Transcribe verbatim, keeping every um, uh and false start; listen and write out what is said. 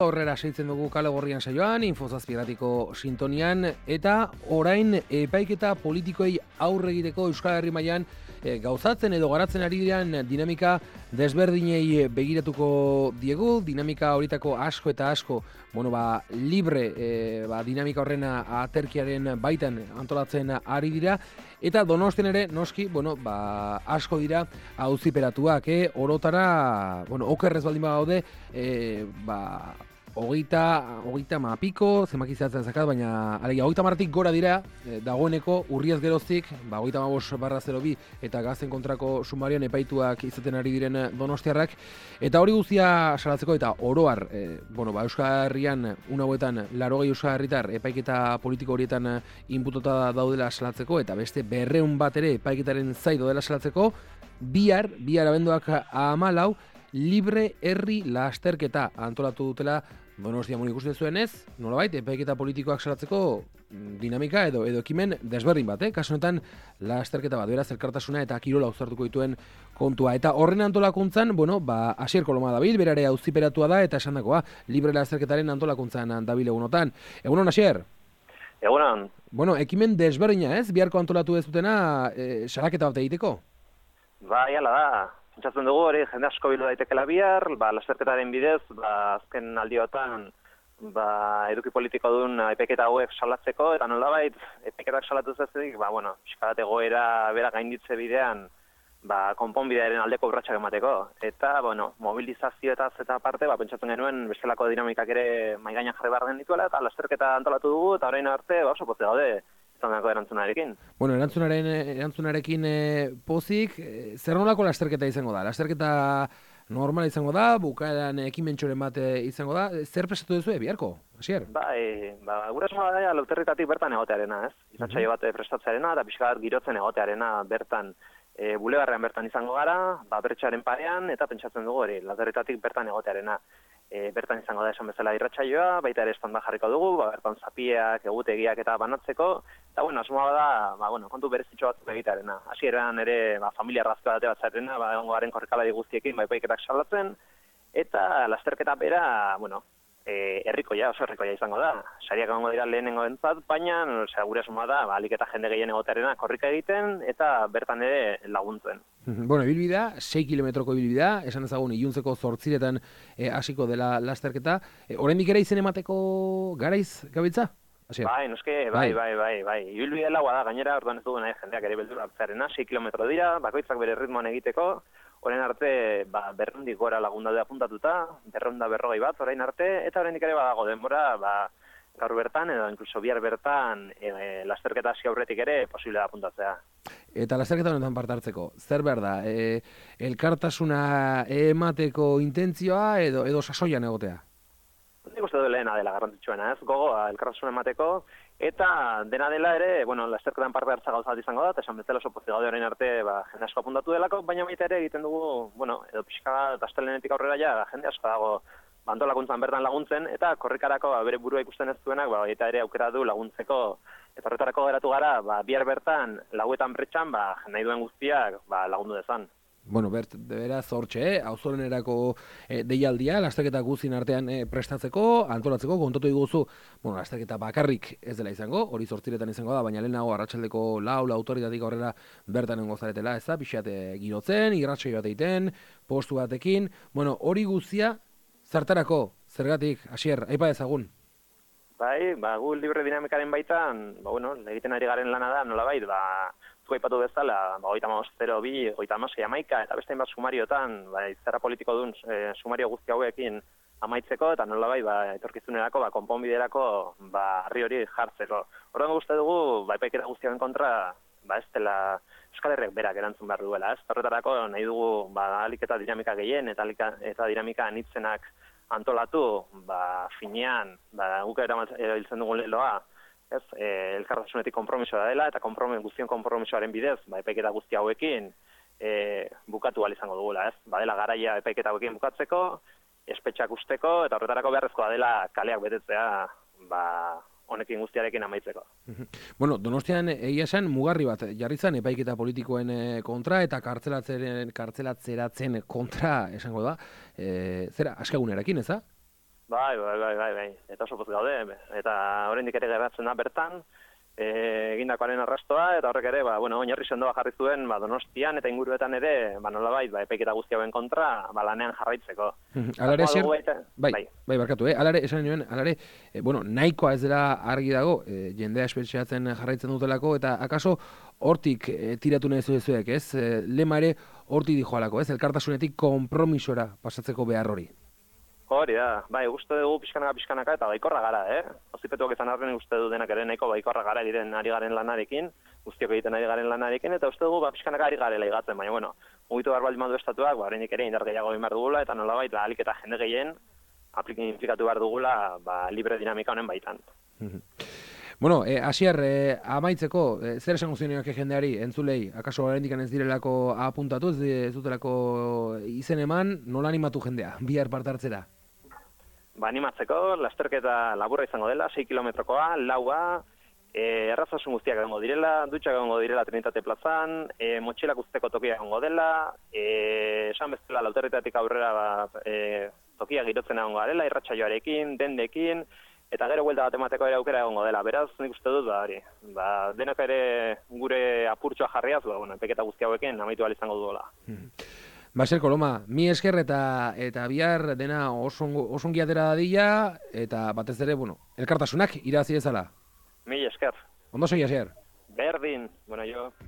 Horrera seitzen dugu Kale Gorrian saioan, Infozazpiratiko sintonian, eta orain epaiketa politikoei aurre egiteko Euskal Herri mailan e, gauzatzen edo garatzen ari diren dinamika desberdinei begiratuko diegu, dinamika horitako asko eta asko, bueno, ba, libre e, ba, dinamika horren aterkiaren baitan antolatzen ari dira, eta Donostian ere, noski, bueno, ba, asko dira auziperatuak, eh? Orotara, bueno, okerrez baldin bagaude, e, ba, Hogeita, hogeita mapiko, zenbaki zehatzen zakat, baina alegia, hogeita marratik gora dira, e, dagoeneko urriaz geroztik, ba, hogeita mabos barra zero bi eta gazten kontrako sumarian epaituak izaten ari diren donostiarrak. Eta hori guztia salatzeko eta oroar, e, bueno, ba, Euskal Herrian, una hauetan, larogei Euskal Herritar epaiketa politiko horietan inputota daudela salatzeko, eta beste berreun bat ere epaiketaren zai daudela salatzeko, bihar, bihar abenduak amalau, libre herri lasterketa antolatu dutela Donostia mon ikusten zuenez, nolabait, epaiketa politikoak salatzeko dinamika edo edo ekimen desberdin bat, eh? Kasu honetan lasterketa bat, beraz elkartasuna eta kirola uztartuko dituen kontua. Eta horren antolakuntzan, bueno, ba, Asier Koloma dabil, berare auziperatua da eta esandakoa, libre lasterketaren antolakuntzan dabil egunotan. Egunon, Asier? Egunon. Bueno, ekimen desberdina, ez? Biharko antolatu ez dutena, e, salaketa bat egiteko? Ba, jala da. Pentsatzen dugu hori jende asko bildu daitekela bihar, ba, lasterketaren bidez, ba, azken aldiotan ba, eduki politiko duen epaiketa hauek salatzeko, eta nolabait epaiketak salatu zezik, ba, bueno, pixkat egoera bera gainditze bidean, ba, konponbidearen aldeko urratsak emateko. Eta, bueno, mobilizazioetaz eta parte, ba, pentsatzen genuen bestelako dinamikak ere maigainan jarri behar den dituela, eta lasterketa antolatu dugu, eta orain arte, ba, oso pozik gaude. Erantzunarekin. Bueno, erantzunaren, erantzunarekin e, pozik, e, zer nolako lasterketa izango da? Lasterketa normala izango da, bukaeran ekimentxoren bat izango da, zer prestatu duzu biharko, Asier? Bai, ba, gure esmoa da, lauterritatik bertan egotearena, ez? Izatxaio bat prestatzearena, eta pixka bat girotzen egotearena bertan, e, bulegarrean bertan izango gara, ba, bertxaren parean, eta pentsatzen dugu hori, lauterritatik bertan egotearena. E, bertan izango da esan bezala irratsaioa, baita ere estanda jarriko dugu, ba, bertan zapiak, egutegiak eta banatzeko, eta bueno, asmoa da, ba, bueno, kontu berezitxo batzuk egitearena. Hasieran ere, ba, familia razkoa date bat zarena, ba, egongo garen korrekalari guztiekin, ba, epaiketak salatzen, eta lasterketa bera, bueno, e, herrikoia, oso herrikoia izango da. Sariak egongo dira lehenengo entzat, baina, osea, gure asmoa da, ba, alik eta jende gehien egotearena korrika egiten, eta bertan ere laguntzen. Bueno, ibilbidea, sei kilometroko ibilbidea, esan ezagun iluntzeko zortziretan hasiko e, dela lasterketa. E, oraindik ere izen emateko garaiz gabiltza? Asier? Bai, noske, bai, bai, bai, bai. Ibilbidea laua da, gainera, orduan ez dugu nahi jendeak ere beldura hartzearena, sei kilometro dira, bakoitzak bere ritmoan egiteko, orain arte, ba, berrundik gora lagunda da apuntatuta, berrunda berrogei bat, orain arte, eta oraindik ere badago denbora, ba, gaur bertan, edo inkluso bihar bertan, e, lasterketa hasi aurretik ere posible da apuntatzea. Eta lasterketa honetan parte hartzeko, zer behar da? E, elkartasuna emateko intentzioa edo edo sasoian egotea? Nik uste du lehena dela garrantzitsuena, ez? Gogoa elkartasuna emateko, eta dena dela ere, bueno, lasterketan parte hartza gauzat izango da, eta esan bezala oso pozik gaude orain arte, ba, jende asko apuntatu delako, baina baita ere egiten dugu, bueno, edo pixka bat astelehenetik aurrera ja, jende asko dago antolakuntzan bertan laguntzen, eta korrikarako ba, bere burua ikusten ez duenak, ba, eta ere aukera du laguntzeko, eta horretarako geratu gara, ba, bihar bertan, lauetan pretxan, ba, nahi duen guztiak ba, lagundu dezan. Bueno, bert, beraz hortxe, eh? Auzolenerako eh, deialdia, lasterketa guztien artean eh, prestatzeko, antolatzeko, kontatu diguzu, bueno, lasterketa bakarrik ez dela izango, hori zortziretan izango da, baina lehenago arratsaldeko lau, lautoritatik aurrera bertan engo zaretela, ez da, pixat eh, girotzen, irratxoi bat egiten, postu batekin, bueno, hori guztia, zertarako, zergatik, Asier, aipa ezagun? Bai, ba, gu libre dinamikaren baitan, ba, bueno, egiten ari garen lana da, nolabait, ba, zuko aipatu bezala, ba, goita mamos zero bi, goita amasei amaika, eta beste hainbat sumariotan, ba, izara politiko duen e, sumario guzti hauekin amaitzeko, eta nolabait, ba, etorkizunerako, ba, konponbiderako, ba, harri hori jartzeko. Horren guzti dugu, ba, epaiketa guztiaren kontra, ba, ez dela Euskal Herriak berak erantzun behar duela, ez? Horretarako nahi dugu, ba, alik eta dinamika gehien, eta alik eta dinamika anitzenak antolatu, ba, finean, ba, guk erabiltzen dugun leloa, ez, e, elkartasunetik konpromisoa dela, eta konpromis, guztion konpromisoaren bidez, ba, epaiketa guzti hauekin e, bukatu ahal izango dugula, ez? Ba, dela garaia epaiketa hauekin bukatzeko, espetxak usteko, eta horretarako beharrezkoa dela kaleak betetzea, ba, honekin guztiarekin amaitzeko. Bueno, Donostian egia esan mugarri bat jarri zen epaiketa politikoen kontra eta kartzelatzeren kartzelatzeratzen kontra esango da. E, zera, askagunerekin, ez da? Bai, bai, bai, bai, bai. Eta oso poz gaude, eta oraindik ere geratzen da bertan, e, egindakoaren arrastoa, eta horrek ere, ba, bueno, oinarri sendoa jarri zuen, ba, Donostian eta inguruetan ere, ba, nolabait, ba, epaiketa guzti hauen kontra, ba, lanean jarraitzeko. Alare zer, baita, bai, bai, bai, barkatu, eh? Alare, esan nioen, alare, e, bueno, nahikoa ez dela argi dago, e, jendea espetxeatzen jarraitzen dutelako, eta akaso hortik e, tiratu nahi zuezuek, ez? E, lema ere hortik dijoalako, ez? Elkartasunetik konpromisora pasatzeko behar hori. Hori da, bai, uste dugu pixkanaka pixkanaka eta baikorra gara, eh? Ozipetuak izan arren uste du denak ere nahiko baikorra gara diren ari garen lanarekin, guztiok egiten ari garen lanarekin, eta uste dugu ba, pixkanaka ari garela igatzen, baina, bueno, mugitu behar baldin badu estatuak, ba, horreinik ere indar gehiago egin behar dugula, eta nolabait, ba, alik eta jende gehien aplikatu behar dugula, ba, libre dinamika honen baitan. Bueno, eh, Asier, eh, amaitzeko, eh, zer esango zioneak jendeari, entzulei, akaso oraindik ez direlako apuntatu, ez, ez dutelako izen eman, nola animatu jendea, bihar parte hartzera? Ba, animatzeko, lasterketa laburra izango dela, sei kilometrokoa, laua, e, errazasun guztiak egongo direla, dutxak egongo direla Trinitate plazan, e, motxilak usteko tokia egongo dela, e, esan bezala lauterritatik aurrera ba, e, tokia girotzen egongo garela, irratsaioarekin, dendekin, eta gero buelta bat emateko ere aukera egongo dela. Beraz, nik uste dut, ba, hori, ba, denok ere gure apurtxoa jarriaz, ba, bueno, epeketa guzti hauekin amaitu ahal izango duela. Baser Koloma, mi esker eta eta bihar dena osongi atera dadila, eta batez ere, bueno, elkartasunak irazi dezala. Mi esker. Ondo segi, Asier. Berdin, bueno, jo.